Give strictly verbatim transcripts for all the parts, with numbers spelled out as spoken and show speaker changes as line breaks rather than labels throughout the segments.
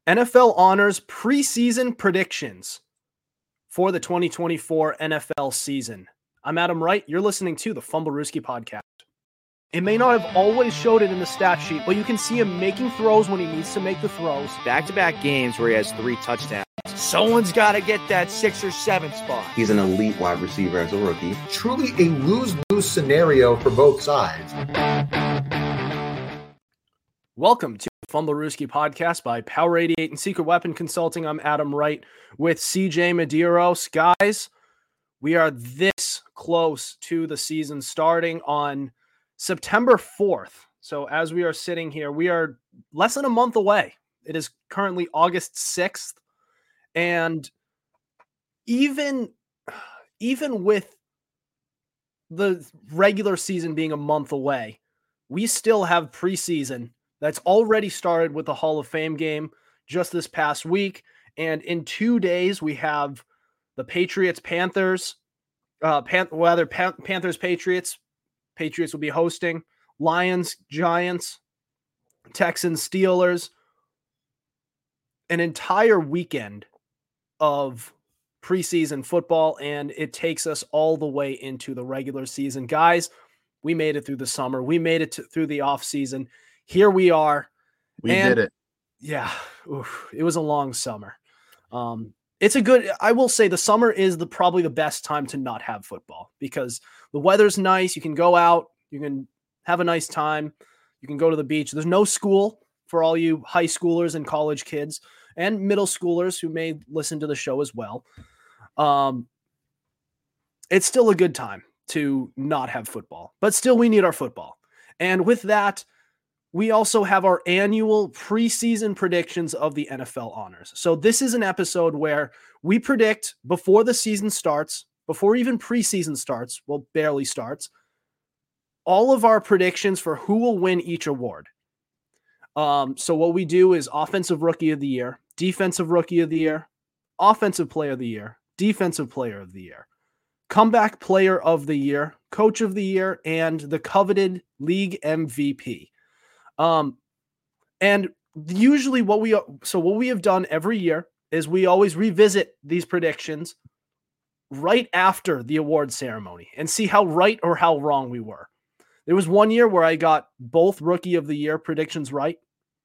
N F L honors preseason predictions for the twenty twenty-four N F L season. I'm Adam Wright. You're listening to the Fumblerooski podcast. It may not have always showed it in the stat sheet, but you can see him making throws when he needs to make the throws.
Back-to-back games where he has three touchdowns. Someone's got to get that six or seven spot.
He's an elite wide receiver as a rookie.
Truly a lose-lose scenario for both sides.
Welcome to the Fumblerooski podcast by Power eighty-eight and Secret Weapon Consulting. I'm Adam Wright with C J Medeiros. Guys, we are this close to the season starting on September fourth. So as we are sitting here, we are less than a month away. It is currently August sixth. And even, even with the regular season being a month away, we still have preseason that's already started with the Hall of Fame game just this past week. And in two days, we have the Patriots, Panthers, uh, Pan- rather Pan- Panthers, Patriots. Patriots will be hosting Lions, Giants, Texans, Steelers. An entire weekend of preseason football, and it takes us all the way into the regular season. Guys, we made it through the summer. We made it to, through the off season. Here we are.
We
and,
did it.
Yeah, oof, it was a long summer. Um, it's a good, I will say the summer is the probably the best time to not have football because the weather's nice. You can go out. You can have a nice time. You can go to the beach. There's no school for all you high schoolers and college kids and middle schoolers who may listen to the show as well. Um, it's still a good time to not have football, but still we need our football. And with that, we also have our annual preseason predictions of the N F L honors. So this is an episode where we predict before the season starts, before even preseason starts, well, barely starts, all of our predictions for who will win each award. Um, so what we do is offensive rookie of the year, defensive rookie of the year, offensive player of the year, defensive player of the year, comeback player of the year, coach of the year, and the coveted league M V P. Um, and usually what we, so what we have done every year is we always revisit these predictions right after the award ceremony and see how right or how wrong we were. There was one year where I got both rookie of the year predictions right.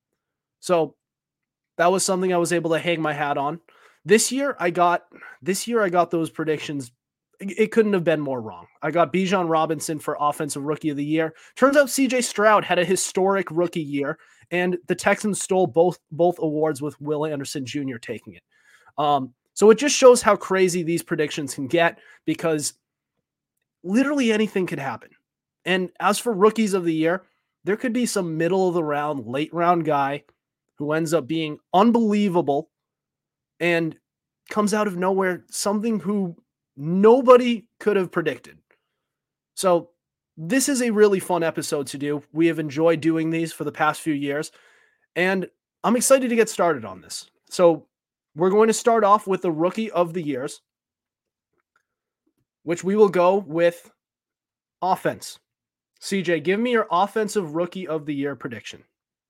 So that was something I was able to hang my hat on. This year I got, this year I got those predictions. It couldn't have been more wrong. I got Bijan Robinson for offensive rookie of the year. Turns out C J Stroud had a historic rookie year, and the Texans stole both, both awards with Will Anderson Junior taking it. Um, so it just shows how crazy these predictions can get because literally anything could happen. And as for rookies of the year, there could be some middle of the round, late round guy who ends up being unbelievable and comes out of nowhere, something who nobody could have predicted. So this is a really fun episode to do. We have enjoyed doing these for the past few years, and I'm excited to get started on this. So we're going to start off with the rookie of the years, which we will go with offense. C J, give me your offensive rookie of the year prediction.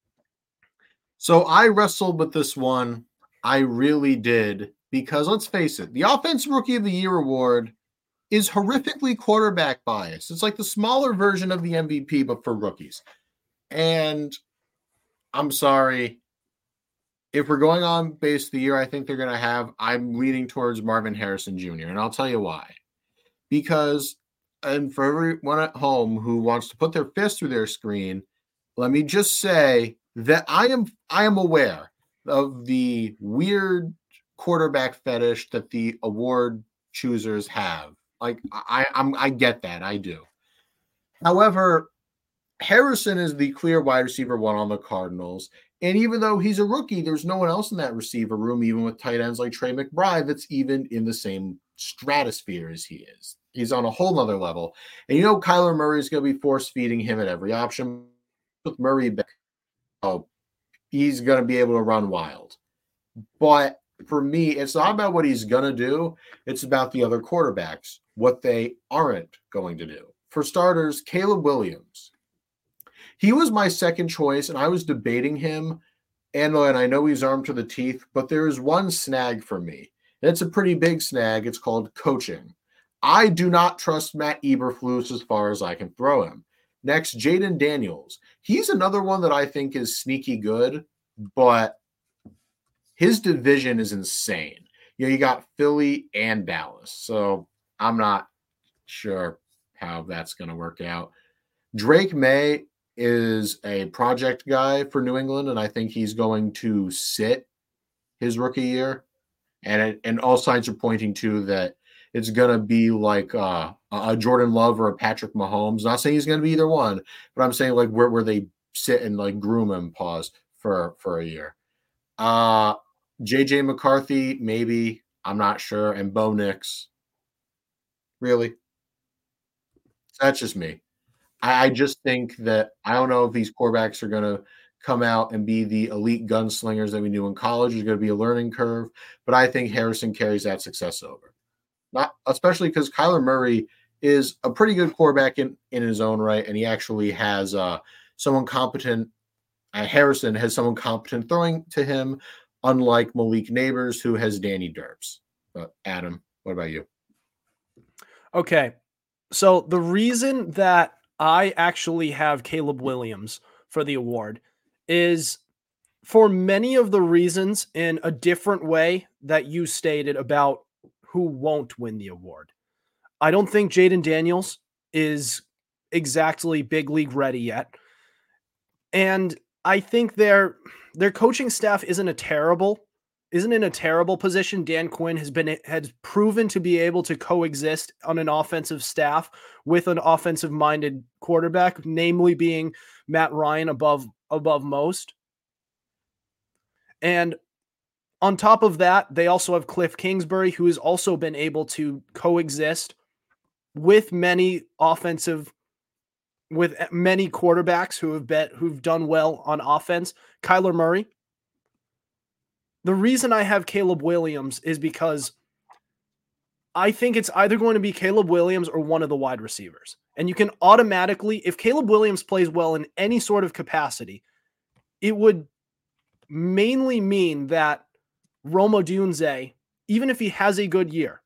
So I wrestled with this one. I really did. Because let's face it, the Offensive Rookie of the Year award is horrifically quarterback biased. It's like the smaller version of the M V P, but for rookies. And I'm sorry. If we're going on base the year I think they're going to have, I'm leaning towards Marvin Harrison Junior And I'll tell you why. Because, and for everyone at home who wants to put their fist through their screen, let me just say that I am I am aware of the weird quarterback fetish that the award choosers have. Like I, I'm, I get that. I do. However, Harrison is the clear wide receiver one on the Cardinals. And even though he's a rookie, there's no one else in that receiver room, even with tight ends like Trey McBride, that's even in the same stratosphere as he is. He's on a whole nother level. And you know, Kyler Murray is going to be force feeding him at every option. With Murray back, oh, he's going to be able to run wild. But for me, it's not about what he's going to do. It's about the other quarterbacks, what they aren't going to do. For starters, Caleb Williams. He was my second choice, and I was debating him And, and I know he's armed to the teeth, but there is one snag for me. And it's a pretty big snag. It's called coaching. I do not trust Matt Eberflus as far as I can throw him. Next, Jaden Daniels. He's another one that I think is sneaky good, but his division is insane. You know, you got Philly and Dallas. So I'm not sure how that's going to work out. Drake May is a project guy for New England, and I think he's going to sit his rookie year. And it, and all signs are pointing to that it's going to be like uh, a Jordan Love or a Patrick Mahomes. Not saying he's going to be either one, but I'm saying like where, where they sit and like groom him, pause, for, for a year. Uh, J J McCarthy, maybe. I'm not sure. And Bo Nix. Really? That's just me. I, I just think that I don't know if these quarterbacks are going to come out and be the elite gunslingers that we knew in college. There's going to be a learning curve, but I think Harrison carries that success over. Not especially because Kyler Murray is a pretty good quarterback in, in his own right, and he actually has uh, someone competent. Uh, Harrison has someone competent throwing to him, unlike Malik Neighbors, who has Danny Derps. But Adam, what about you?
Okay, so the reason that I actually have Caleb Williams for the award is for many of the reasons in a different way that you stated about who won't win the award. I don't think Jaden Daniels is exactly big league ready yet. And I think their their coaching staff isn't a terrible isn't in a terrible position. Dan Quinn has been has proven to be able to coexist on an offensive staff with an offensive minded quarterback, namely being Matt Ryan above above most. And on top of that, they also have Cliff Kingsbury, who has also been able to coexist with many offensive, with many quarterbacks who have bet who've done well on offense. Kyler Murray. The reason I have Caleb Williams is because I think it's either going to be Caleb Williams or one of the wide receivers. And you can automatically, if Caleb Williams plays well in any sort of capacity, it would mainly mean that Rome Odunze, even if he has a good year.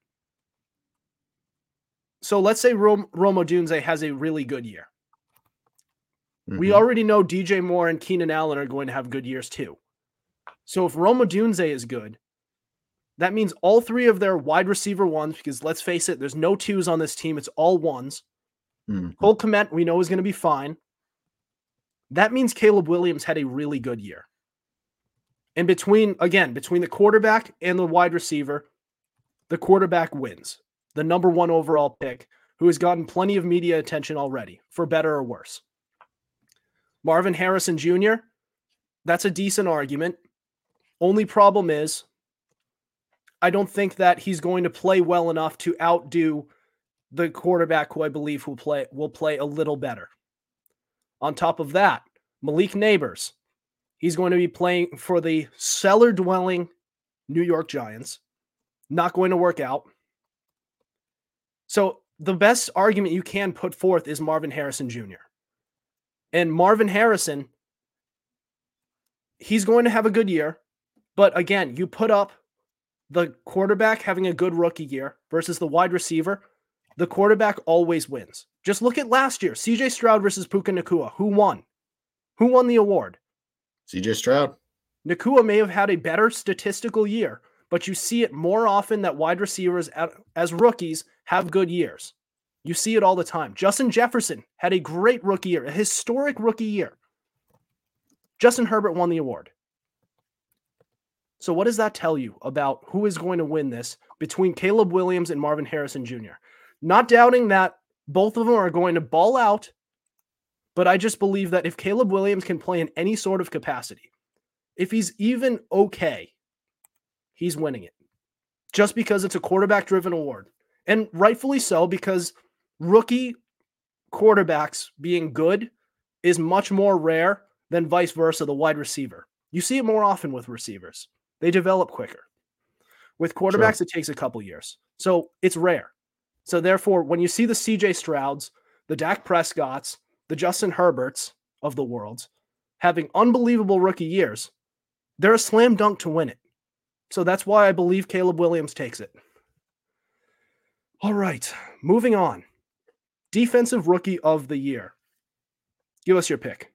So let's say Rome, Rome Odunze has a really good year. Mm-hmm. We already know D J Moore and Keenan Allen are going to have good years too. So if Rome Odunze is good, that means all three of their wide receiver ones, because let's face it, there's no twos on this team. It's all ones. Mm-hmm. Cole Kmet, we know, is going to be fine. That means Caleb Williams had a really good year. And between, again, between the quarterback and the wide receiver, the quarterback wins. The number one overall pick, who has gotten plenty of media attention already, for better or worse. Marvin Harrison Junior, that's a decent argument. Only problem is, I don't think that he's going to play well enough to outdo the quarterback who I believe will play will play a little better. On top of that, Malik Neighbors, he's going to be playing for the cellar-dwelling New York Giants. Not going to work out. So the best argument you can put forth is Marvin Harrison Junior And Marvin Harrison, he's going to have a good year. But again, you put up the quarterback having a good rookie year versus the wide receiver, the quarterback always wins. Just look at last year, C J Stroud versus Puka Nacua. Who won? Who won the award?
C J Stroud.
Nacua may have had a better statistical year, but you see it more often that wide receivers as rookies have good years. You see it all the time. Justin Jefferson had a great rookie year, a historic rookie year. Justin Herbert won the award. So what does that tell you about who is going to win this between Caleb Williams and Marvin Harrison Junior? Not doubting that both of them are going to ball out, but I just believe that if Caleb Williams can play in any sort of capacity, if he's even okay, he's winning it. Just because it's a quarterback-driven award. And rightfully so, because rookie quarterbacks being good is much more rare than vice versa, the wide receiver. You see it more often with receivers. They develop quicker. With quarterbacks, sure. It takes a couple years. So it's rare. So therefore, when you see the C J Strouds, the Dak Prescotts, the Justin Herberts of the world having unbelievable rookie years, they're a slam dunk to win it. So that's why I believe Caleb Williams takes it. All right, moving on. Defensive Rookie of the Year. Give us your pick.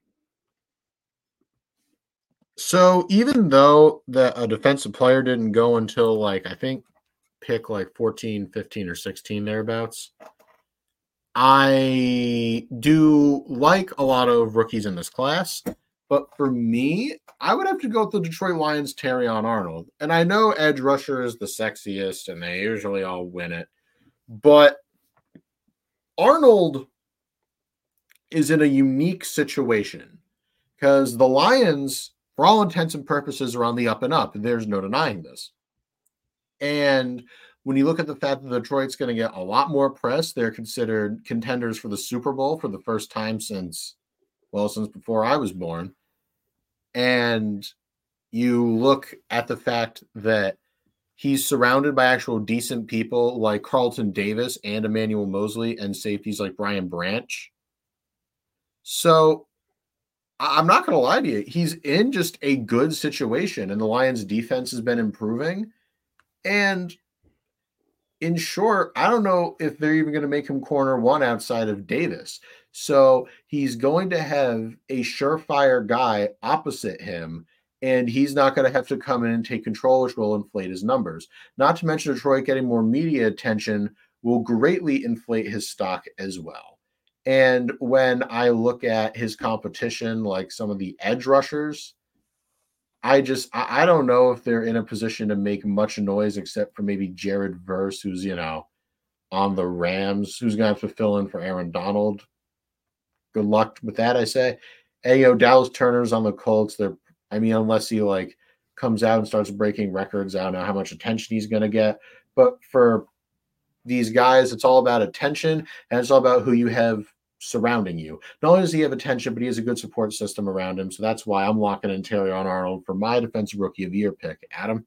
So even though the, a defensive player didn't go until like, I think pick like fourteen, fifteen, or sixteen thereabouts, I do like a lot of rookies in this class. But for me, I would have to go with the Detroit Lions' Terrion Arnold. And I know edge rusher is the sexiest and they usually all win it. But Arnold is in a unique situation because the Lions, for all intents and purposes, are on the up and up. There's no denying this. And when you look at the fact that Detroit's going to get a lot more press, they're considered contenders for the Super Bowl for the first time since, well, since before I was born. And you look at the fact that he's surrounded by actual decent people like Carlton Davis and Emmanuel Mosley and safeties like Brian Branch. So I'm not going to lie to you. He's in just a good situation, and the Lions' defense has been improving. And in short, I don't know if they're even going to make him corner one outside of Davis. So he's going to have a surefire guy opposite him, and he's not going to have to come in and take control, which will inflate his numbers. Not to mention Detroit getting more media attention will greatly inflate his stock as well. And when I look at his competition, like some of the edge rushers, I just, I, I don't know if they're in a position to make much noise except for maybe Jared Verse, who's, you know, on the Rams, who's going to have to fill in for Aaron Donald. Good luck with that, I say. And, you know, Dallas Turner's on the Colts. They're, I mean, unless he, like, comes out and starts breaking records, I don't know how much attention he's going to get. But for these guys, it's all about attention, and it's all about who you have surrounding you. Not only does he have attention, but he has a good support system around him. So that's why I'm locking in Terrion Arnold for my defensive rookie of the year pick. Adam?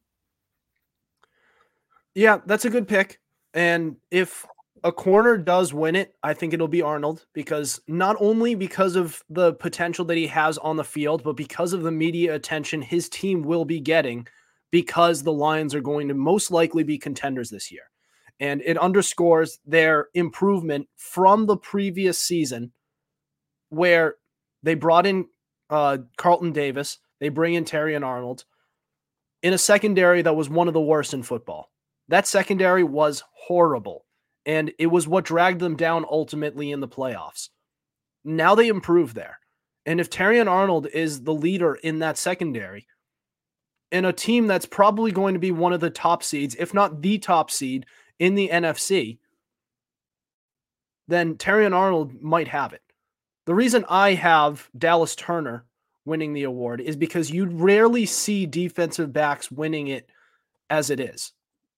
Yeah, that's a good pick. And if a corner does win it, I think it'll be Arnold, because not only because of the potential that he has on the field, but because of the media attention his team will be getting, because the Lions are going to most likely be contenders this year. And it underscores their improvement from the previous season, where they brought in uh, Carlton Davis, they bring in Terrion Arnold, in a secondary that was one of the worst in football. That secondary was horrible, and it was what dragged them down ultimately in the playoffs. Now they improve there. And if Terrion Arnold is the leader in that secondary, in a team that's probably going to be one of the top seeds, if not the top seed in the N F C, then Terrion Arnold might have it. The reason I have Dallas Turner winning the award is because you rarely see defensive backs winning it as it is.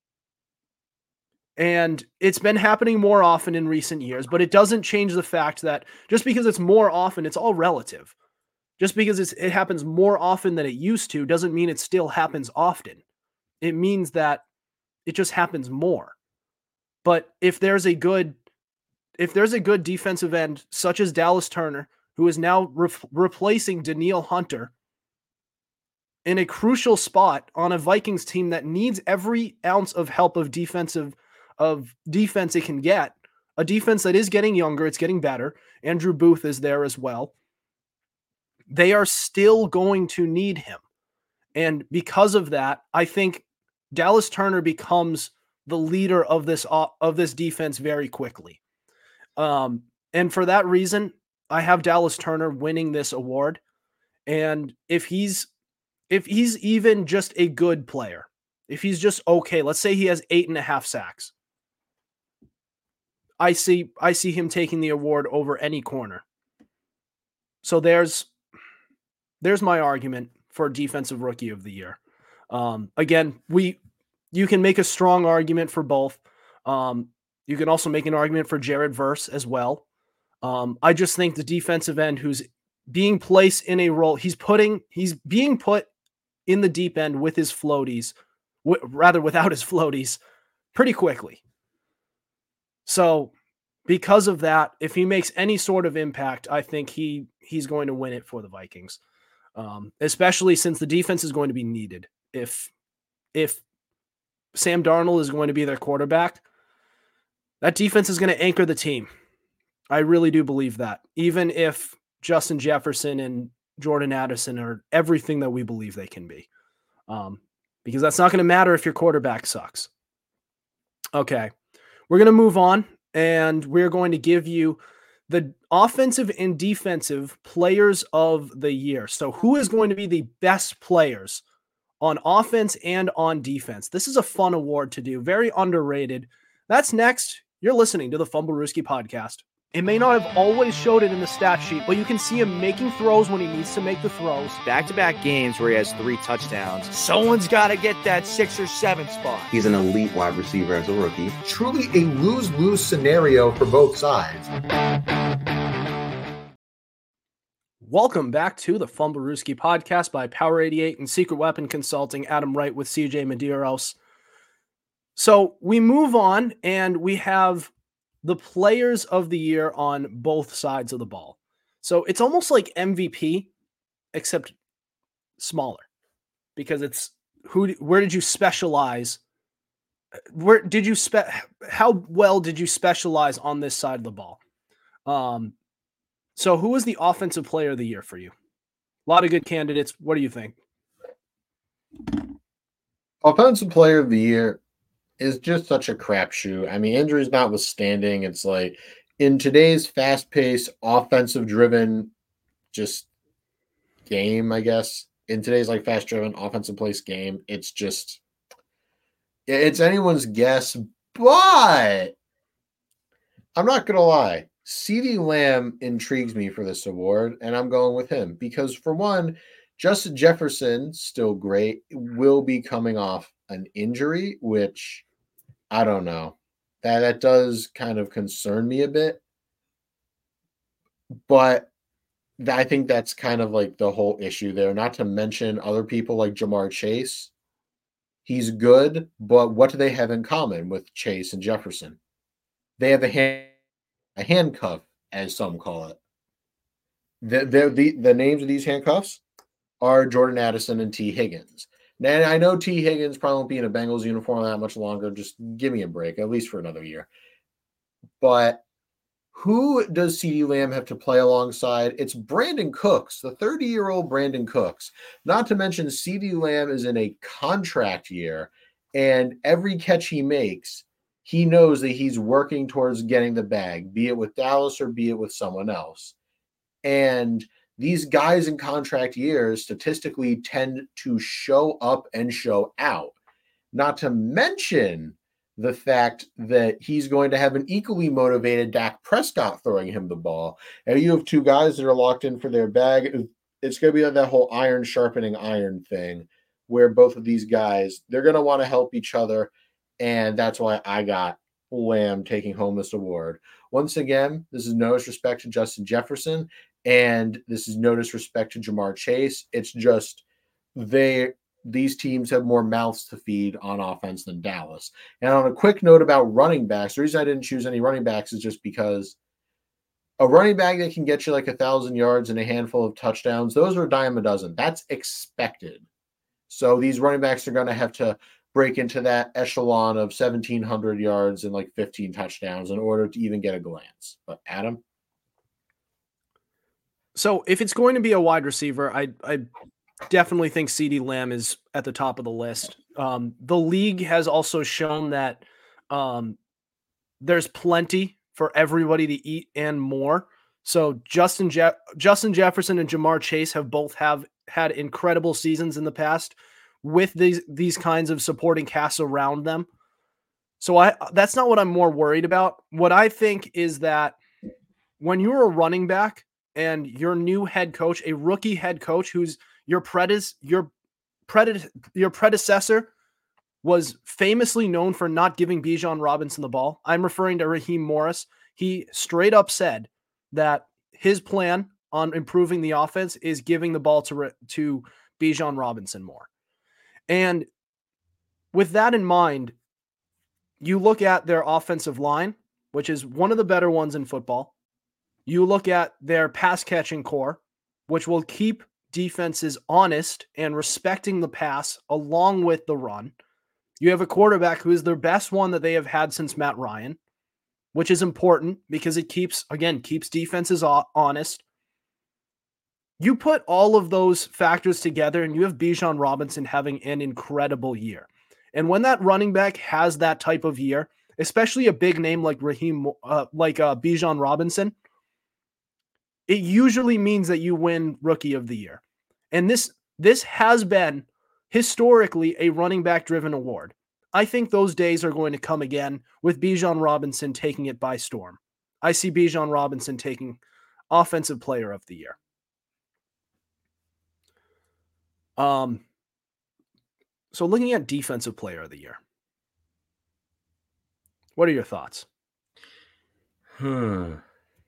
And it's been happening more often in recent years, but it doesn't change the fact that just because it's more often, it's all relative. Just because it's, it happens more often than it used to doesn't mean it still happens often. It means that it just happens more. But if there's a good, if there's a good defensive end, such as Dallas Turner, who is now re- replacing Danielle Hunter in a crucial spot on a Vikings team that needs every ounce of help of defensive of defense it can get, a defense that is getting younger, it's getting better. Andrew Booth is there as well. They are still going to need him. And because of that, I think Dallas Turner becomes the leader of this of this defense very quickly. Um, and for that reason, I have Dallas Turner winning this award. And if he's if he's even just a good player, if he's just okay, let's say he has eight and a half sacks, I see I see him taking the award over any corner. So there's there's my argument for defensive rookie of the year. Um, again, we you can make a strong argument for both. Um, you can also make an argument for Jared Verse as well. Um, I just think the defensive end who's being placed in a role, he's putting, he's being put in the deep end with his floaties, w- rather without his floaties, pretty quickly. So because of that, if he makes any sort of impact, I think he he's going to win it for the Vikings. um, especially since the defense is going to be needed. If if Sam Darnold is going to be their quarterback, that defense is going to anchor the team. I really do believe that, even if Justin Jefferson and Jordan Addison are everything that we believe they can be, um, because that's not going to matter if your quarterback sucks. Okay, we're going to move on, and we're going to give you the offensive and defensive players of the year. So who is going to be the best players on offense and on defense? This is a fun award to do, very underrated. That's next. You're listening to the Fumblerooski podcast. It may not have always showed it in the stat sheet, but you can see him making throws when he needs to make the throws.
Back-to-back games where he has three touchdowns. Someone's got to get that six or seven spot.
He's an elite wide receiver as a rookie.
Truly a lose-lose scenario for both sides.
Welcome back to the Fumblerooski podcast by Power eighty-eight and Secret Weapon Consulting. Adam Wright with C J Medeiros. So we move on, and we have the players of the year on both sides of the ball. So it's almost like M V P, except smaller, because it's who, where did you specialize? Where did you spe- how well did you specialize on this side of the ball? Um, so who was the offensive player of the year for you? A lot of good candidates. What do you think?
Offensive player of the year is just such a crapshoot. I mean, injuries notwithstanding, it's like in today's fast-paced, offensive-driven just game, I guess, in today's like fast-driven, offensive-placed game, it's just it's anyone's guess, but I'm not going to lie. CeeDee Lamb intrigues me for this award, and I'm going with him because, for one, Justin Jefferson, still great, will be coming off an injury, which I don't know. That that does kind of concern me a bit. But I think that's kind of like the whole issue there. Not to mention other people like Ja'Marr Chase. He's good, but what do they have in common with Chase and Jefferson? They have a, hand, a handcuff, as some call it. The, the, the, the names of these handcuffs are Jordan Addison and T. Higgins. And I know T. Higgins probably won't be in a Bengals uniform that much longer. Just give me a break, at least for another year. But who does CeeDee Lamb have to play alongside? It's Brandon Cooks, the thirty-year-old Brandon Cooks. Not to mention CeeDee Lamb is in a contract year, and every catch he makes, he knows that he's working towards getting the bag, be it with Dallas or be it with someone else. And these guys in contract years statistically tend to show up and show out. Not to mention the fact that he's going to have an equally motivated Dak Prescott throwing him the ball. And you have two guys that are locked in for their bag. It's going to be like that whole iron sharpening iron thing where both of these guys, they're going to want to help each other. And that's why I got Lamb taking home this award. Once again, this is no disrespect to Justin Jefferson. And this is no disrespect to Ja'Marr Chase. It's just they these teams have more mouths to feed on offense than Dallas. And on a quick note about running backs, the reason I didn't choose any running backs is just because a running back that can get you like a thousand yards and a handful of touchdowns, those are a dime a dozen. That's expected. So these running backs are going to have to break into that echelon of seventeen hundred yards and like fifteen touchdowns in order to even get a glance. But Adam?
So if it's going to be a wide receiver, I I definitely think CeeDee Lamb is at the top of the list. Um, the league has also shown that um, there's plenty for everybody to eat and more. So Justin Je- Justin Jefferson and Ja'Marr Chase have both have had incredible seasons in the past with these these kinds of supporting casts around them. So I that's not what I'm more worried about. What I think is that when you're a running back and your new head coach, a rookie head coach who's your predis, your predis, your predecessor was famously known for not giving Bijan Robinson the ball. I'm referring to Raheem Morris. He straight up said that his plan on improving the offense is giving the ball to, to Bijan Robinson more. And with that in mind, you look at their offensive line, which is one of the better ones in football. You look at their pass catching core, which will keep defense is honest and respecting the pass along with the run. You have a quarterback who is their best one that they have had since Matt Ryan, which is important because it keeps, again, keeps defenses honest. You put all of those factors together and you have Bijan Robinson having an incredible year. And when that running back has that type of year, especially a big name like Raheem, uh, like uh, Bijan Robinson, it usually means that you win Rookie of the Year. And this this has been historically a running back driven award. I think those days are going to come again with Bijan Robinson taking it by storm. I see Bijan Robinson taking Offensive Player of the Year. Um, so looking at Defensive Player of the Year, what are your thoughts?
Hmm.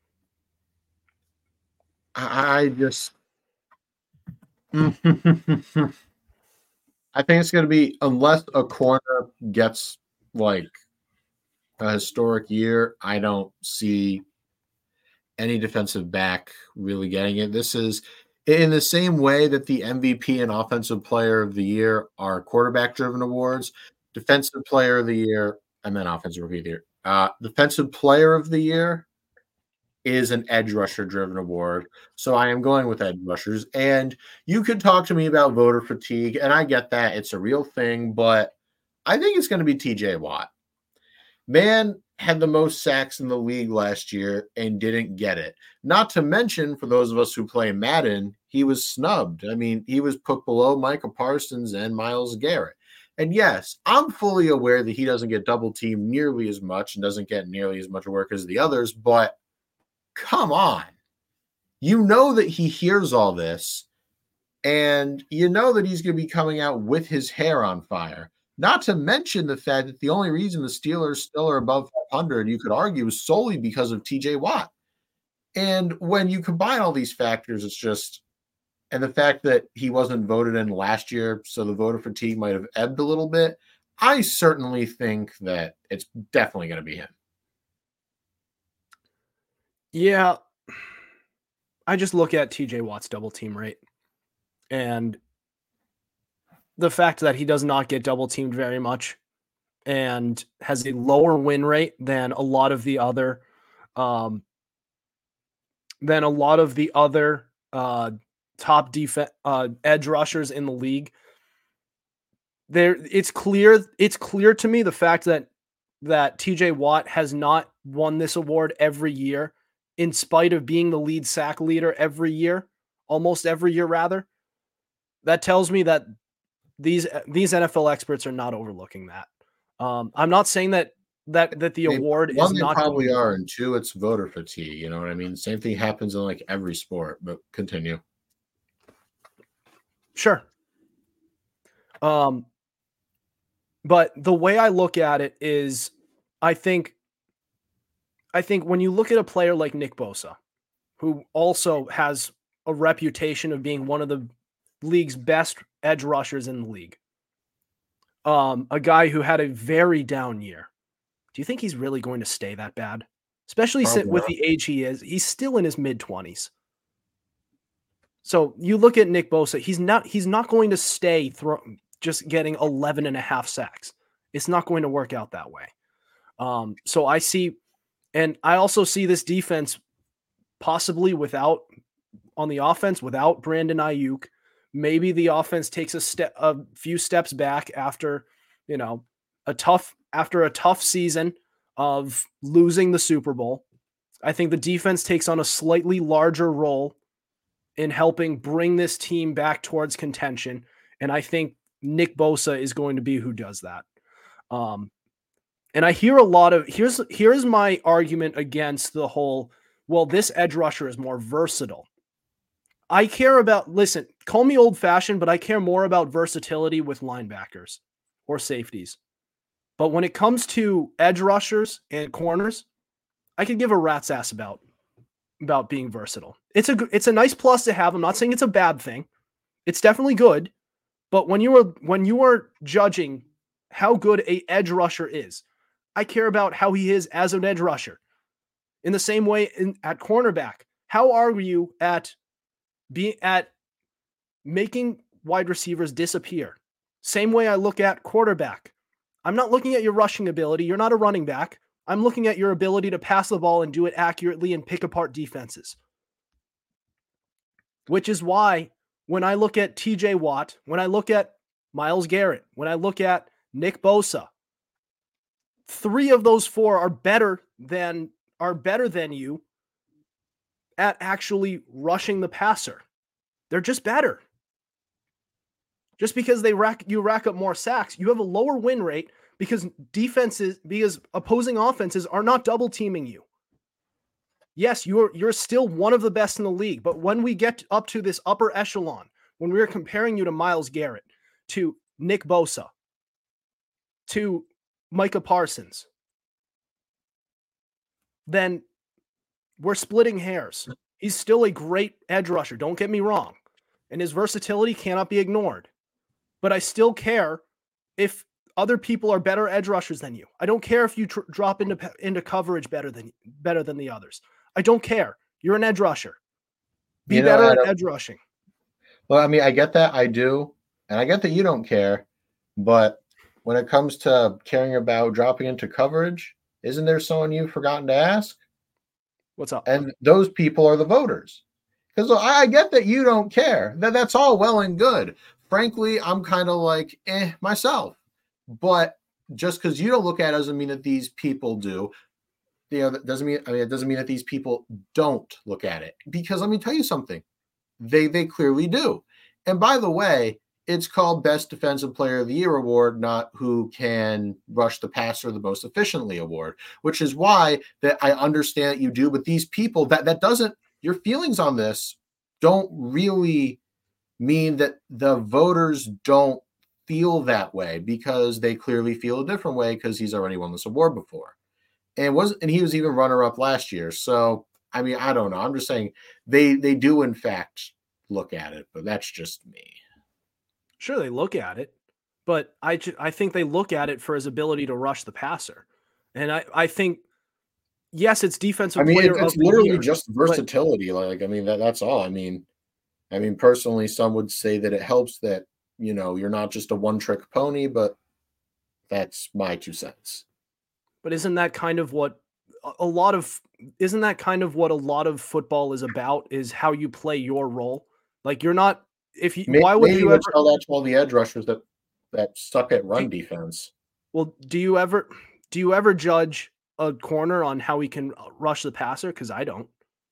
I just, I think it's going to be, unless a corner gets like a historic year, I don't see any defensive back really getting it. This is in the same way that the M V P and Offensive Player of the Year are quarterback-driven awards. Defensive Player of the Year, I meant Offensive Rookie of the Year. Uh, Defensive Player of the Year is an edge rusher driven award. So I am going with edge rushers. And you could talk to me about voter fatigue, and I get that. It's a real thing, but I think it's going to be T J Watt. Man had the most sacks in the league last year and didn't get it. Not to mention, for those of us who play Madden, he was snubbed. I mean, he was put below Micah Parsons and Myles Garrett. And yes, I'm fully aware that he doesn't get double teamed nearly as much and doesn't get nearly as much work as the others, but come on. You know that he hears all this, and you know that he's going to be coming out with his hair on fire. Not to mention the fact that the only reason the Steelers still are above five hundred, you could argue, is solely because of T J Watt. And when you combine all these factors, it's just, and the fact that he wasn't voted in last year, so the voter fatigue might have ebbed a little bit, I certainly think that it's definitely going to be him.
Yeah, I just look at T J Watt's double team rate and the fact that he does not get double teamed very much and has a lower win rate than a lot of the other, um, than a lot of the other uh, top defense uh, edge rushers in the league. There, it's clear. It's clear to me the fact that that T J Watt has not won this award every year, in spite of being the lead sack leader every year, almost every year rather. That tells me that these these N F L experts are not overlooking that. Um, I'm not saying that that that the
they,
award
one,
is
they
not
probably
going
are, and two, it's voter fatigue. You know what I mean? Same thing happens in like every sport. But continue.
Sure. Um, but the way I look at it is, I think, I think when you look at a player like Nick Bosa, who also has a reputation of being one of the league's best edge rushers in the league, um, a guy who had a very down year, do you think he's really going to stay that bad? Especially
Probably
with
not.
the age he is, he's still in his mid twenties. So you look at Nick Bosa, he's not, he's not going to stay throw, just getting eleven and a half sacks. It's not going to work out that way. Um, so I see, and I also see this defense possibly without, on the offense, without Brandon Ayuk. Maybe the offense takes a step, a few steps back after, you know, a tough, after a tough season of losing the Super Bowl. I think the defense takes on a slightly larger role in helping bring this team back towards contention. And I think Nick Bosa is going to be who does that. Um, and I hear a lot of, here's, here's my argument against the whole, well, this edge rusher is more versatile. I care about, listen, call me old fashioned, but I care more about versatility with linebackers or safeties. But when it comes to edge rushers and corners, I could give a rat's ass about, about being versatile. It's a, it's a nice plus to have. I'm not saying it's a bad thing. It's definitely good. But when you are, when you are judging how good a edge rusher is, I care about how he is as an edge rusher. In the same way in, at cornerback, how are you at being at making wide receivers disappear. Same way I look at quarterback. I'm not looking at your rushing ability. You're not a running back. I'm looking at your ability to pass the ball and do it accurately and pick apart defenses. Which is why when I look at T J Watt, when I look at Myles Garrett, when I look at Nick Bosa, three of those four are better than are better than you at actually rushing the passer. They're just better. Just because they rack you rack up more sacks, you have a lower win rate because defenses, because opposing offenses are not double teaming you. Yes, you're you're still one of the best in the league, but when we get up to this upper echelon, when we're comparing you to Myles Garrett, to Nick Bosa, to Micah Parsons, then we're splitting hairs. He's still a great edge rusher, don't get me wrong, and his versatility cannot be ignored. But I still care if other people are better edge rushers than you. I don't care if you tr- drop into into coverage better than better than the others. I don't care. You're an edge rusher. Be
You know,
better at
Adam,
edge rushing.
Well, I mean, I get that. I do. And I get that you don't care. But when it comes to caring about dropping into coverage, isn't there someone you've forgotten to ask?
What's up?
And those people are the voters. Because I, I get that you don't care. That That's all well and good. Frankly, I'm kind of like, eh, myself. But just because you don't look at it doesn't mean that these people do. You know, that doesn't mean, I mean, it doesn't mean that these people don't look at it. Because let me tell you something. They they clearly do. And by the way, it's called Best Defensive Player of the Year award, not who can rush the passer the most efficiently award, which is why that I understand that you do. But these people, that that doesn't, your feelings on this don't really mean that the voters don't feel that way, because they clearly feel a different way because he's already won this award before. And was and he was even runner-up last year. So, I mean, I don't know. I'm just saying they they do, in fact, look at it, but that's just me.
Sure, they look at it, but I, ju- I think they look at it for his ability to rush the passer. And I, I think, yes, it's defensive
I mean,
player
it, it's
of the
literally
year,
just versatility. Like, I mean, that that's all. I mean, I mean, personally, some would say that it helps that, you know, you're not just a one-trick pony, but that's my two cents.
But isn't that kind of what a lot of isn't that kind of what a lot of football is about, is how you play your role? Like, you're not if you
Maybe,
why would
maybe
you
we'll
ever
tell that to all the edge rushers that that suck at run
do,
defense.
well, do you ever do you ever judge a corner on how he can rush the passer? Because I don't.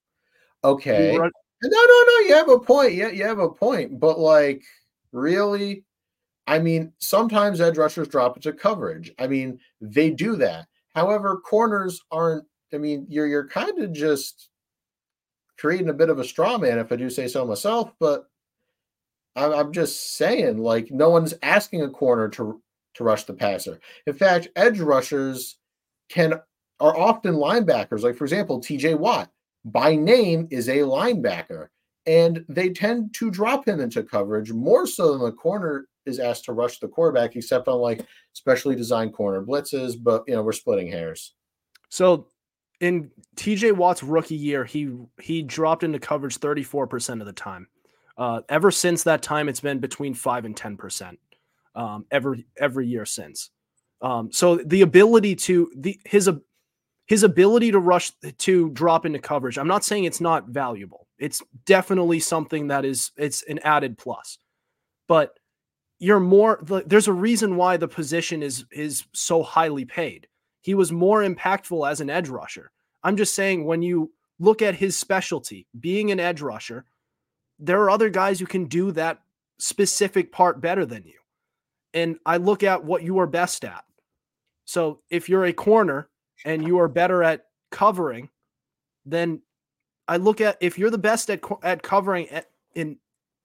Okay.
Run,
No, no, no. You have a point. Yeah, you have a point. But like, really, I mean, sometimes edge rushers drop into coverage. I mean, they do that. However, corners aren't. I mean, you're you're kind of just creating a bit of a straw man, if I do say so myself. But I'm, I'm just saying, like, no one's asking a corner to to rush the passer. In fact, edge rushers can are often linebackers. Like, for example, T J Watt by name is a linebacker, and they tend to drop him into coverage more so than the corner is asked to rush the quarterback, except on like specially designed corner blitzes. But you know, we're splitting hairs.
So in T J Watt's rookie year, he he dropped into coverage thirty-four percent of the time. Uh, ever since that time, it's been between five and ten percent um, every every year since. Um, so the ability to the his his ability to rush to drop into coverage, I'm not saying it's not valuable. It's definitely something that is it's an added plus. But you're more there's a reason why the position is is so highly paid. He was more impactful as an edge rusher. I'm just saying, when you look at his specialty, being an edge rusher, there are other guys who can do that specific part better than you. And I look at what you are best at. So if you're a corner and you are better at covering, then I look at, if you're the best at, at covering at, in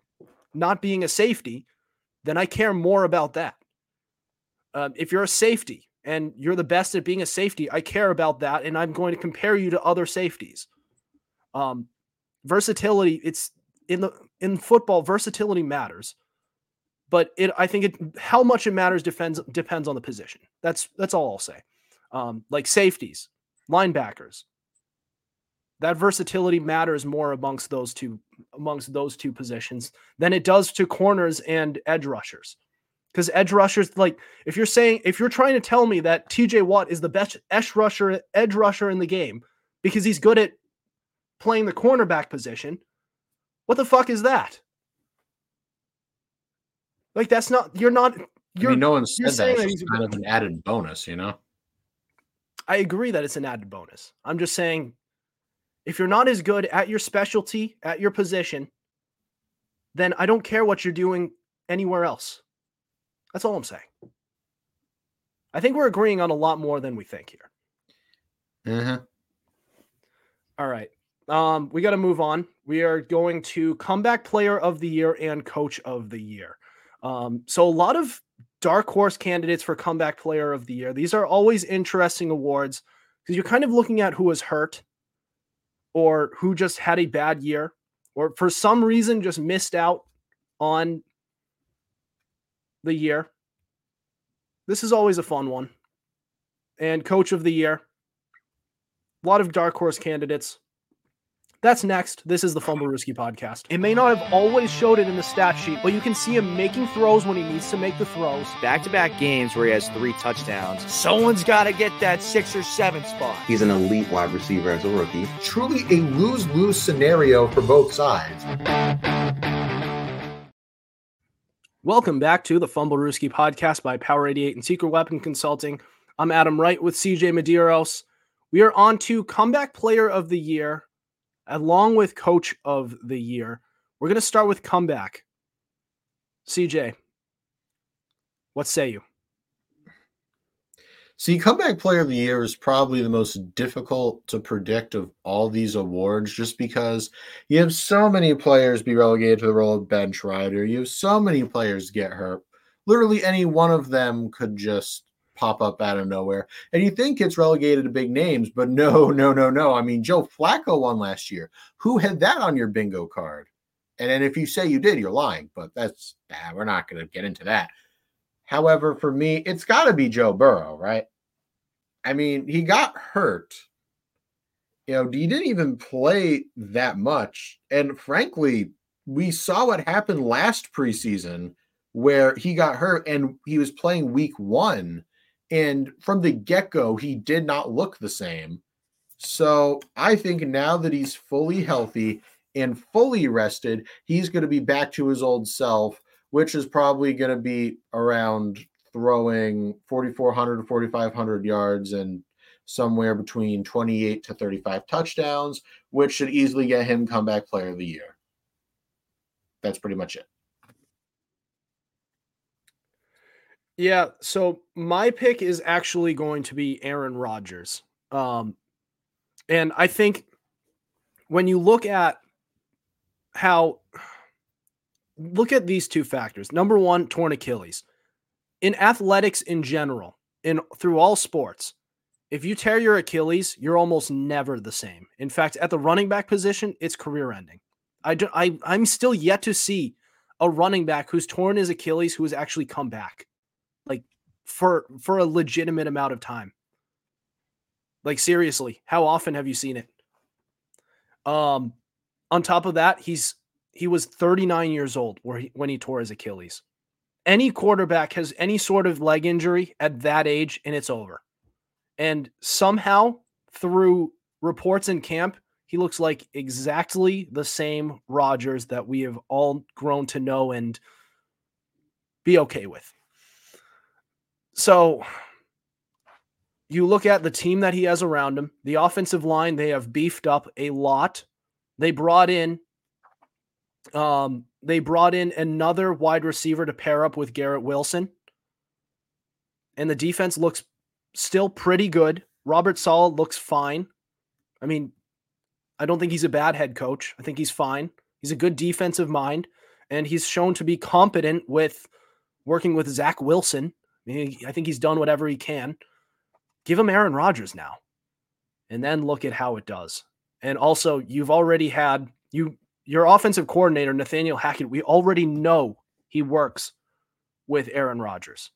not being a safety, then I care more about that. Um, if you're a safety and you're the best at being a safety, I care about that. And I'm going to compare you to other safeties. Um, versatility, it's, In the in football, versatility matters, but it I think it how much it matters depends depends on the position. That's that's all I'll say. Um, like safeties, linebackers, That versatility matters more amongst those two amongst those two positions than it does to corners and edge rushers. Because edge rushers, like if you're saying if you're trying to tell me that T J Watt is the best edge rusher edge rusher in the game because he's good at playing the cornerback position, what the fuck is that? Like that's not you're not you're
I mean, no one said that.
that
It's kind of an added bonus, you know?
I agree that it's an added bonus. I'm just saying if you're not as good at your specialty, at your position, then I don't care what you're doing anywhere else. That's all I'm saying. I think we're agreeing on a lot more than we think here.
Uh-huh.
All right. Um, we got to move on. We are going to comeback player of the year and coach of the year. Um, so a lot of dark horse candidates for comeback player of the year. These are always interesting awards because you're kind of looking at who was hurt or who just had a bad year or for some reason just missed out on the year. This is always a fun one. And coach of the year. A lot of dark horse candidates. That's next. This is the Fumblerooski podcast. It may not have always showed it in the stat sheet, but you can see him making throws when he needs to make the throws.
Back-to-back games where he has three touchdowns. Someone's got to get that six or seven spot.
He's an elite wide receiver as a rookie.
Truly a lose-lose scenario for both sides.
Welcome back to the Fumblerooski podcast by Power eighty-eight and Secret Weapon Consulting. I'm Adam Wright with C J Medeiros. We are on to comeback player of the year, along with coach of the year. We're going to start with comeback. C J, what say you?
See, comeback player of the year is probably the most difficult to predict of all these awards just because you have so many players be relegated to the role of bench rider. You have so many players get hurt. Literally any one of them could just pop up out of nowhere. And you think it's relegated to big names, but no, no, no, no. I mean, Joe Flacco won last year. Who had that on your bingo card? And then if you say you did, you're lying, but that's, nah, we're not going to get into that. However, for me, it's got to be Joe Burrow, right? I mean, he got hurt. You know, he didn't even play that much. And frankly, we saw what happened last preseason where he got hurt and he was playing week one. And from the get-go, he did not look the same. So I think now that he's fully healthy and fully rested, he's going to be back to his old self, which is probably going to be around throwing forty-four hundred to forty-five hundred yards and somewhere between twenty-eight to thirty-five touchdowns, which should easily get him comeback player of the year. That's pretty much it.
Yeah, so my pick is actually going to be Aaron Rodgers. Um, and I think when you look at how, look at these two factors. Number one, torn Achilles. In athletics in general, in through all sports, if you tear your Achilles, you're almost never the same. In fact, at the running back position, it's career ending. I, do, I, I'm still yet to see a running back who's torn his Achilles who has actually come back. Like for for a legitimate amount of time. Like seriously, how often have you seen it? Um, on top of that, he's he was thirty-nine years old where he, when he tore his Achilles. Any quarterback has any sort of leg injury at that age, and it's over. And somehow, through reports in camp, he looks like exactly the same Rodgers that we have all grown to know and be okay with. So you look at the team that he has around him, the offensive line, they have beefed up a lot. They brought in, um, they brought in another wide receiver to pair up with Garrett Wilson. And the defense looks still pretty good. Robert Saleh looks fine. I mean, I don't think he's a bad head coach. I think he's fine. He's a good defensive mind, and he's shown to be competent with working with Zach Wilson. I think he's done whatever he can. Give him Aaron Rodgers now, and then look at how it does. And also, you've already had you your offensive coordinator, Nathaniel Hackett. We already know he works with Aaron Rodgers.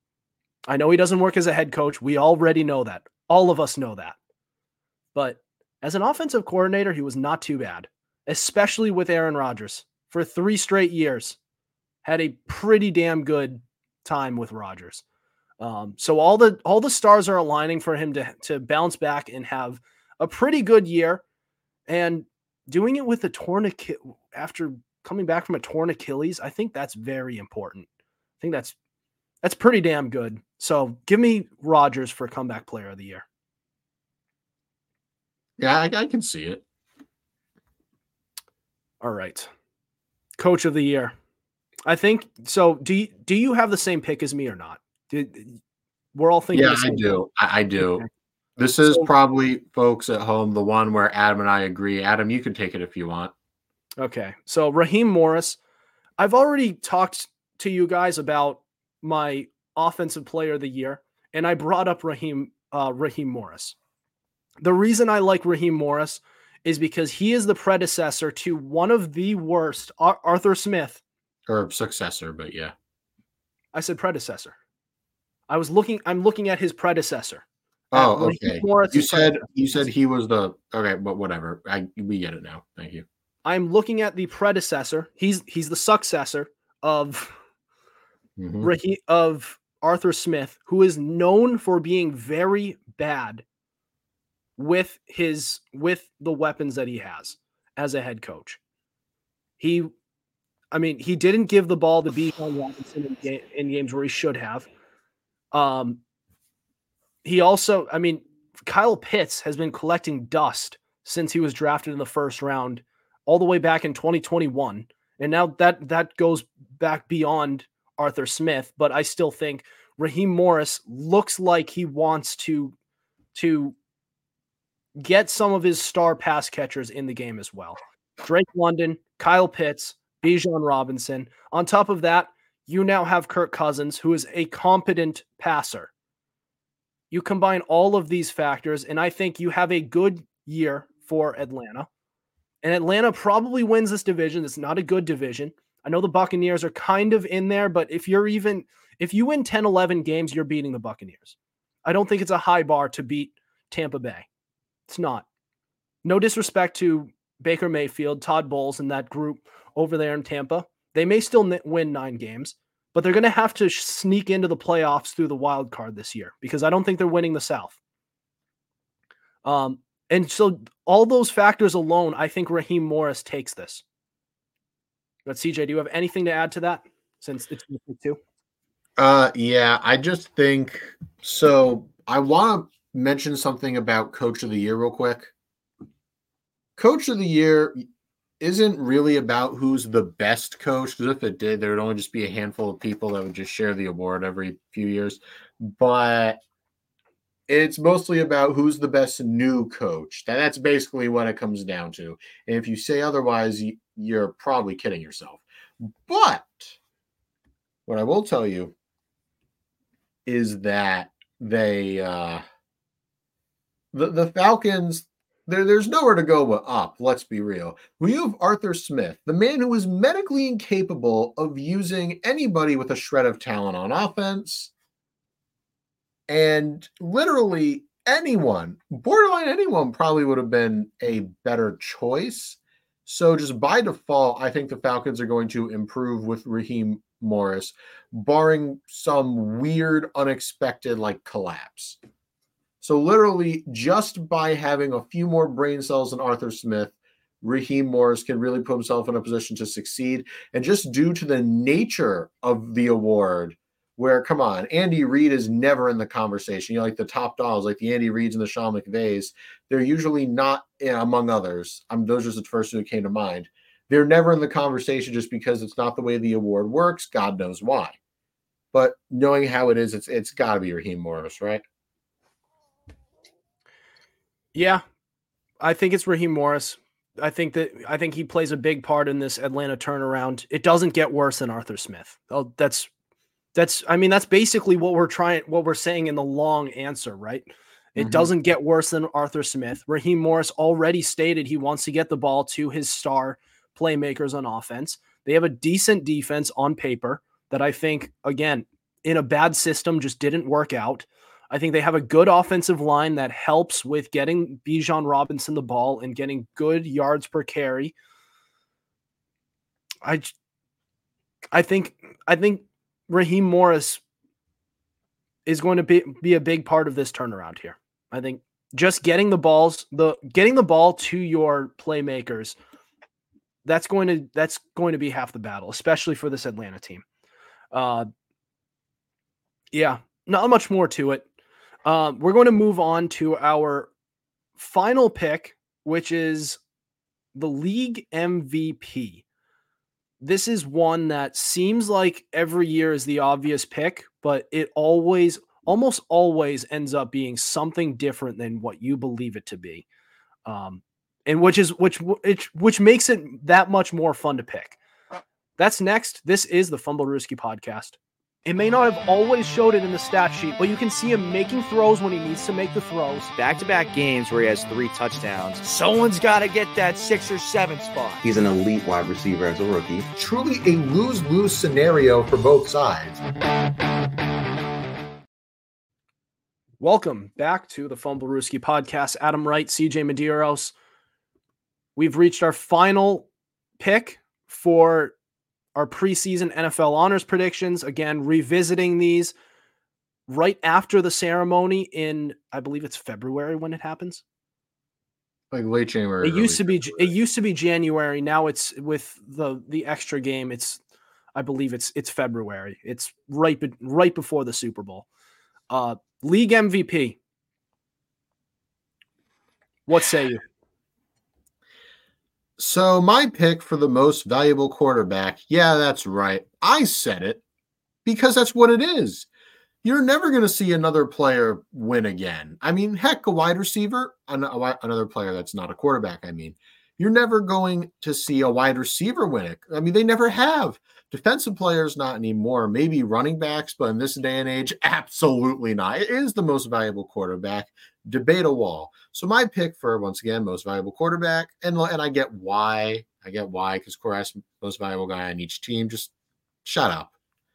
I know he doesn't work as a head coach. We already know that. All of us know that. But As an offensive coordinator, he was not too bad, especially with Aaron Rodgers for three straight years. Had a pretty damn good time with Rodgers. Um, so all the all the stars are aligning for him to, to bounce back and have a pretty good year. And doing it with a torn Achilles after coming back from a torn Achilles, I think that's very important. I think that's that's pretty damn good. So give me Rodgers for comeback player of the year.
Yeah, I, I can see it.
All right. Coach of the year. I think so. Do you, do you have the same pick as me or not? Did, we're all thinking.
Yeah, I do. I, I do.
Okay.
This is
So-
probably, folks at home, the one where Adam and I agree. Adam, you can take it if you want.
Okay. So Raheem Morris, I've already talked to you guys about my offensive player of the year, and I brought up Raheem uh, Raheem Morris. The reason I like Raheem Morris is because he is the predecessor to one of the worst, Ar- Arthur Smith.
Or successor, but yeah.
I said predecessor. I was looking, I'm looking at his predecessor.
Oh,
At Raheem
okay.
Morris'
You said
predecessor.
you said he was the okay, but whatever. I we get it now. Thank you.
I'm looking at the predecessor. He's he's the successor of
Mhm.
Raheem, of Arthur Smith, who is known for being very bad with his with the weapons that he has as a head coach. He, I mean, he didn't give the ball to Bijan Robinson in, ga- in games where he should have. Um, he also, I mean, Kyle Pitts has been collecting dust since he was drafted in the first round, all the way back in twenty twenty-one, and now that that goes back beyond Arthur Smith. But I still think Raheem Morris looks like he wants to to get some of his star pass catchers in the game as well. Drake London, Kyle Pitts, Bijan Robinson. On top of that, you now have Kirk Cousins, who is a competent passer. You combine all of these factors, and I think you have a good year for Atlanta. And Atlanta probably wins this division. It's not a good division. I know the Buccaneers are kind of in there, but if you're even if you win ten, eleven games, you're beating the Buccaneers. I don't think it's a high bar to beat Tampa Bay. It's not. No disrespect to Baker Mayfield, Todd Bowles, and that group over there in Tampa. They may still n- win nine games, but they're going to have to sh- sneak into the playoffs through the wild card this year because I don't think they're winning the South. Um, and so all those factors alone, I think Raheem Morris takes this. But C J, do you have anything to add to that since it's two?
Uh, yeah, I just think so. I want to mention something about Coach of the Year real quick. Coach of the Year isn't really about who's the best coach, because if it did, there would only just be a handful of people that would just share the award every few years. But it's mostly about who's the best new coach. That, that's basically what it comes down to. And if you say otherwise, you, you're probably kidding yourself. But what I will tell you is that they uh, the the Falcons, there, there's nowhere to go but up. Let's be real. We have Arthur Smith, the man who is medically incapable of using anybody with a shred of talent on offense, and literally anyone, borderline anyone, probably would have been a better choice. So just by default, I think the Falcons are going to improve with Raheem Morris, barring some weird, unexpected like collapse. So literally just by having a few more brain cells than Arthur Smith, Raheem Morris can really put himself in a position to succeed. And just due to the nature of the award, where, come on, Andy Reid is never in the conversation. You know, like the top dogs, like the Andy Reids and the Sean McVays, they're usually not, you know, among others. I'm, those are the first two that came to mind. They're never in the conversation just because it's not the way the award works. God knows why. But knowing how it is, it's it's got to be Raheem Morris, right?
Yeah, I think it's Raheem Morris. I think that I think he plays a big part in this Atlanta turnaround. It doesn't get worse than Arthur Smith. Oh, that's that's I mean that's basically what we're trying what we're saying in the long answer, right? It
Mm-hmm.
doesn't get worse than Arthur Smith. Raheem Morris already stated he wants to get the ball to his star playmakers on offense. They have a decent defense on paper that I think, again, in a bad system just didn't work out. I think they have a good offensive line that helps with getting Bijan Robinson the ball and getting good yards per carry. I, I think I think Raheem Morris is going to be, be a big part of this turnaround here. I think just getting the balls, the getting the ball to your playmakers, that's going to that's going to be half the battle, especially for this Atlanta team. Uh, yeah, not much more to it. Um, we're going to move on to our final pick, which is the league M V P. This is one that seems like every year is the obvious pick, but it always, almost always ends up being something different than what you believe it to be. Um, and which is, which, which, which makes it that much more fun to pick. That's next. This is the Fumblerooski podcast. It may not have always showed it in the stat sheet, but you can see him making throws when he needs to make the throws.
Back-to-back games where he has three touchdowns. Someone's got to get that six or seven spot.
He's an elite wide receiver as a rookie.
Truly a lose-lose scenario for both sides.
Welcome back to the Fumblerooski podcast. Adam Wright, C J Medeiros. We've reached our final pick for our preseason N F L honors predictions. Again, revisiting these right after the ceremony in, I believe it's February when it happens.
Like late January.
It used to be, February. It used to be January. Now it's with the, the extra game. It's, I believe it's, it's February. It's right, be, right before the Super Bowl. Uh, league M V P. What say you?
So my pick for the most valuable quarterback, yeah, that's right. I said it because that's what it is. You're never going to see another player win again. I mean, heck, a wide receiver, another player that's not a quarterback, I mean. You're never going to see a wide receiver win it. I mean, they never have. Defensive players, not anymore. Maybe running backs, but in this day and age, absolutely not. It is the most valuable quarterback. Debate a wall. So my pick for, once again, most valuable quarterback, and, and I get why. I get why, because Korath's most valuable guy on each team. Just shut up.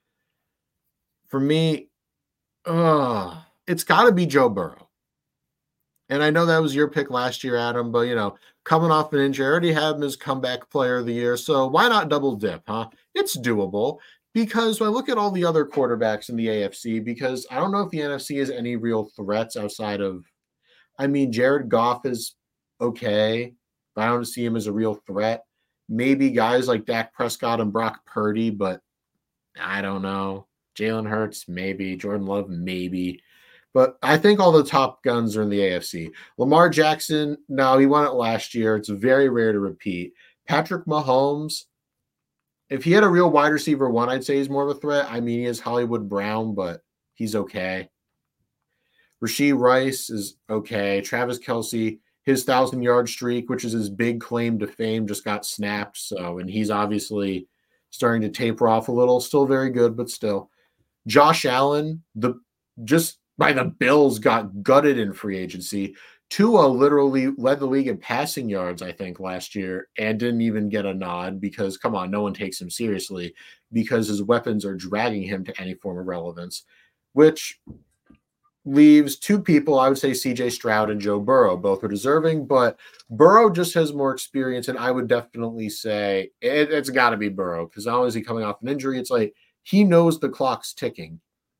For me, uh, it's got to be Joe Burrow. And I know that was your pick last year, Adam, but, you know, coming off an injury, I already have him as comeback player of the year. So why not double dip, huh? It's doable because when I look at all the other quarterbacks in the A F C, because I don't know if the N F C has any real threats outside of, I mean, Jared Goff is okay, but I don't see him as a real threat. Maybe guys like Dak Prescott and Brock Purdy, but I don't know. Jalen Hurts, maybe. Jordan Love, maybe. But I think all the top guns are in the A F C. Lamar Jackson, no, he won it last year. It's very rare to repeat. Patrick Mahomes, if he had a real wide receiver one, I'd say he's more of a threat. I mean, he is Hollywood Brown, but he's okay. Rashee Rice is okay. Travis Kelce, his thousand-yard streak, which is his big claim to fame, just got snapped. So, and he's obviously starting to taper off a little. Still very good, but still. Josh Allen, the just – by the Bills got gutted in free agency. Tua literally led the league in passing yards, I think, last year and didn't even get a nod because, come on, no one takes him seriously because his weapons are dragging him to any form of relevance, which leaves two people, I would say C J Stroud and Joe Burrow. Both are deserving, but Burrow just has more experience, and I would definitely say it, it's got to be Burrow because not only is he coming off an injury, it's like he knows the clock's ticking.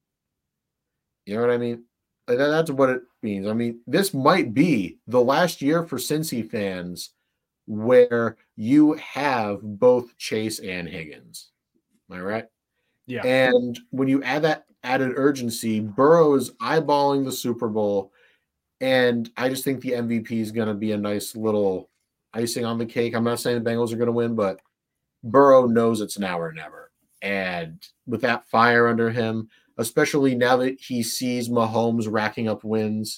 You know what I mean? That's what it means. I mean, this might be the last year for Cincy fans where you have both Chase and Higgins. Am I right?
Yeah.
And when you add that added urgency, Burrow is eyeballing the Super Bowl, and I just think the M V P is going to be a nice little icing on the cake. I'm not saying the Bengals are going to win, but Burrow knows it's now or never. And with that fire under him, especially now that he sees Mahomes racking up wins,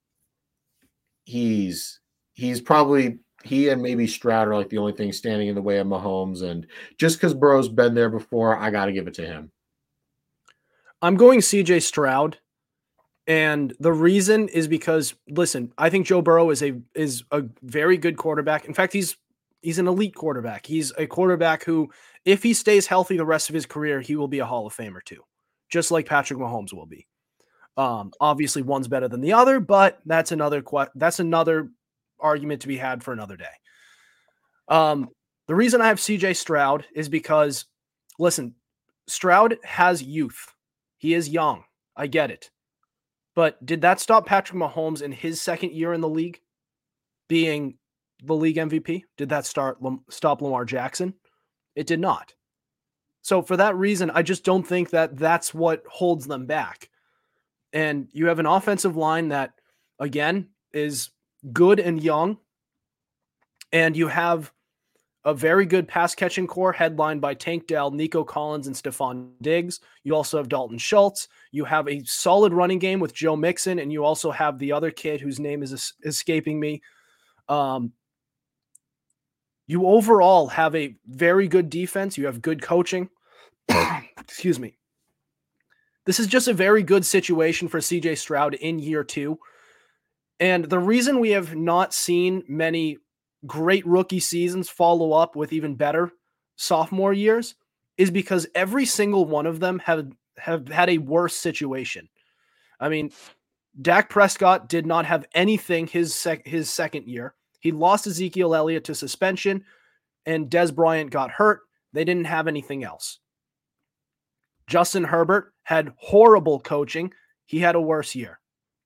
he's he's probably he and maybe Stroud are like the only thing standing in the way of Mahomes. And just because Burrow's been there before, I got to give it to him.
I'm going C J Stroud, and the reason is because listen, I think Joe Burrow is a is a very good quarterback. In fact, he's he's an elite quarterback. He's a quarterback who, if he stays healthy the rest of his career, he will be a Hall of Famer too, just like Patrick Mahomes will be. Um, obviously, one's better than the other, but that's another que- that's another argument to be had for another day. Um, the reason I have C J Stroud is because, listen, Stroud has youth. He is young. I get it. But did that stop Patrick Mahomes in his second year in the league being the league M V P? Did that start stop Lamar Jackson? It did not. So for that reason, I just don't think that that's what holds them back. And you have an offensive line that, again, is good and young. And you have a very good pass catching core headlined by Tank Dell, Nico Collins, and Stephon Diggs. You also have Dalton Schultz. You have a solid running game with Joe Mixon, and you also have the other kid whose name is es- escaping me. Um, you overall have a very good defense. You have good coaching. Excuse me. This is just a very good situation for C J Stroud in year two. And the reason we have not seen many great rookie seasons follow up with even better sophomore years is because every single one of them have, have had a worse situation. I mean, Dak Prescott did not have anything his sec- his second year. He lost Ezekiel Elliott to suspension, and Dez Bryant got hurt. They didn't have anything else. Justin Herbert had horrible coaching. He had a worse year.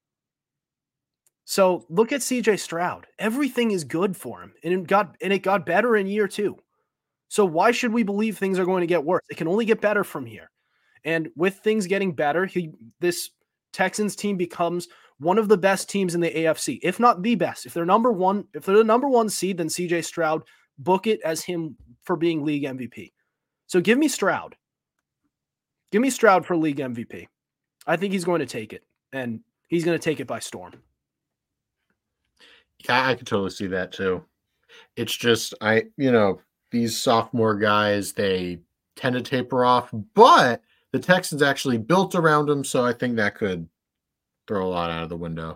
So look at C J Stroud. Everything is good for him, and it got and it got better in year two. So why should we believe things are going to get worse? It can only get better from here. And with things getting better, he this Texans team becomes one of the best teams in the A F C, if not the best. If they're number one, if they're the number one seed, then C J Stroud, book it as him for being league M V P. So give me Stroud. Give me Stroud for league M V P. I think he's going to take it, and he's going to take it by storm.
Yeah, I could totally see that too. It's just, I, you know, these sophomore guys, they tend to taper off, but the Texans actually built around them, so I think that could throw a lot out of the window.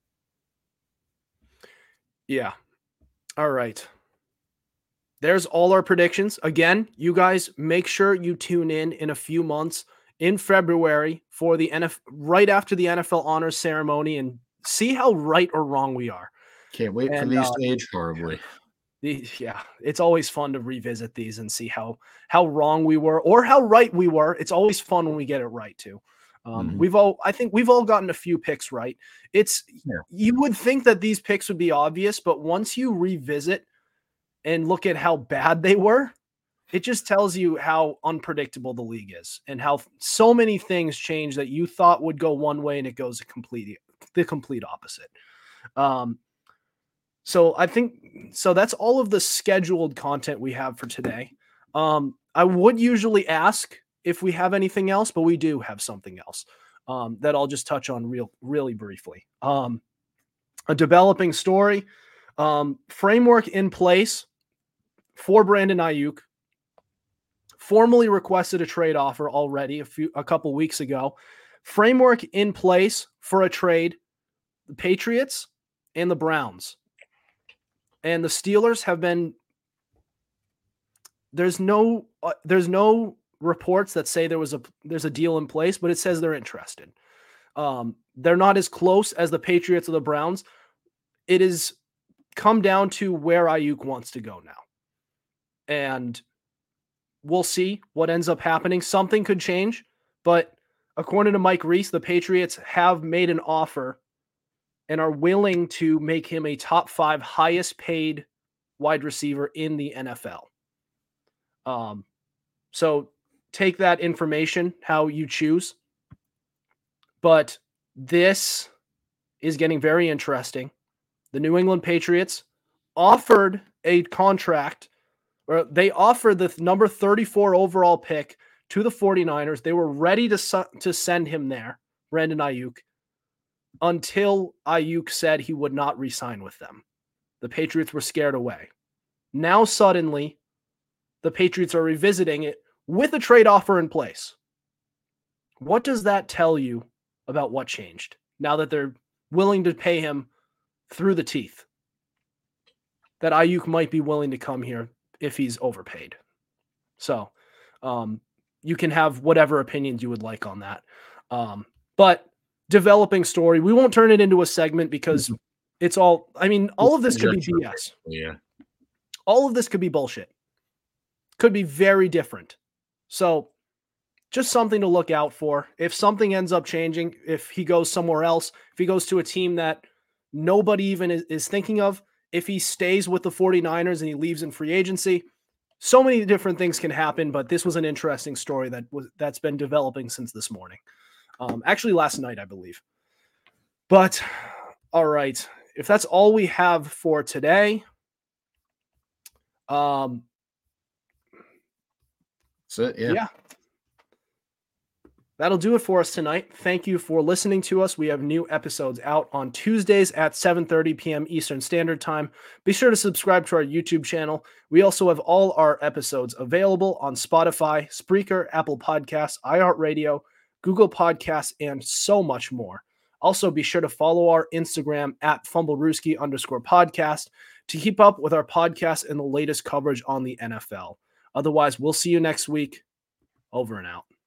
Yeah. All right. There's all our predictions. Again, you guys make sure you tune in in a few months in February for the N F L, right after the N F L honors ceremony, and see how right or wrong we are.
Can't wait
and,
for these
uh,
to age horribly.
The, yeah, it's always fun to revisit these and see how how wrong we were or how right we were. It's always fun when we get it right too. Um,
Mhm.
We've all, I think, we've all gotten a few picks right. It's
Yeah.
You would think that these picks would be obvious, but once you revisit and look at how bad they were, it just tells you how unpredictable the league is and how so many things change that you thought would go one way and it goes a complete the complete opposite. Um, So I think, so that's all of the scheduled content we have for today. Um, I would usually ask if we have anything else, but we do have something else um, that I'll just touch on real, really briefly. Um, a developing story, um, framework in place for Brandon Ayuk. Formally requested a trade offer already a few, a couple weeks ago. Framework in place for a trade, the Patriots and the Browns. And the Steelers have been, there's no, uh, there's no reports that say there was a, there's a deal in place, but it says they're interested. Um, they're not as close as the Patriots or the Browns. It is come down to where Ayuk wants to go now. And we'll see what ends up happening. Something could change, but according to Mike Reese, the Patriots have made an offer and are willing to make him a top five highest paid wide receiver in the N F L. Um, so take that information how you choose. But this is getting very interesting. The New England Patriots offered a contract, or they offered the number thirty-four overall pick to the 49ers. They were ready to, su- to send him there, Brandon Ayuk, until Ayuk said he would not re-sign with them. The Patriots were scared away. Now suddenly, the Patriots are revisiting it with a trade offer in place. What does that tell you about what changed now that they're willing to pay him through the teeth? That Ayuk might be willing to come here if he's overpaid. So um, you can have whatever opinions you would like on that. Um, but developing story. We won't turn it into a segment because it's all, I mean, all of this could be B S.
Yeah.
All of this could be bullshit. Could be very different. So just something to look out for. If something ends up changing, if he goes somewhere else, if he goes to a team that nobody even is, is thinking of, if he stays with the 49ers and he leaves in free agency, so many different things can happen, but this was an interesting story that was that's been developing since this morning. Um, actually last night, I believe. But all right, if that's all we have for today, um,
that's it. Yeah.
yeah. That'll do it for us tonight. Thank you for listening to us. We have new episodes out on Tuesdays at seven thirty p.m. Eastern Standard Time. Be sure to subscribe to our YouTube channel. We also have all our episodes available on Spotify, Spreaker, Apple Podcasts, iHeartRadio, Google Podcasts, and so much more. Also, be sure to follow our Instagram at FumbleRooski underscore podcast to keep up with our podcast and the latest coverage on the N F L. Otherwise, we'll see you next week. Over and out.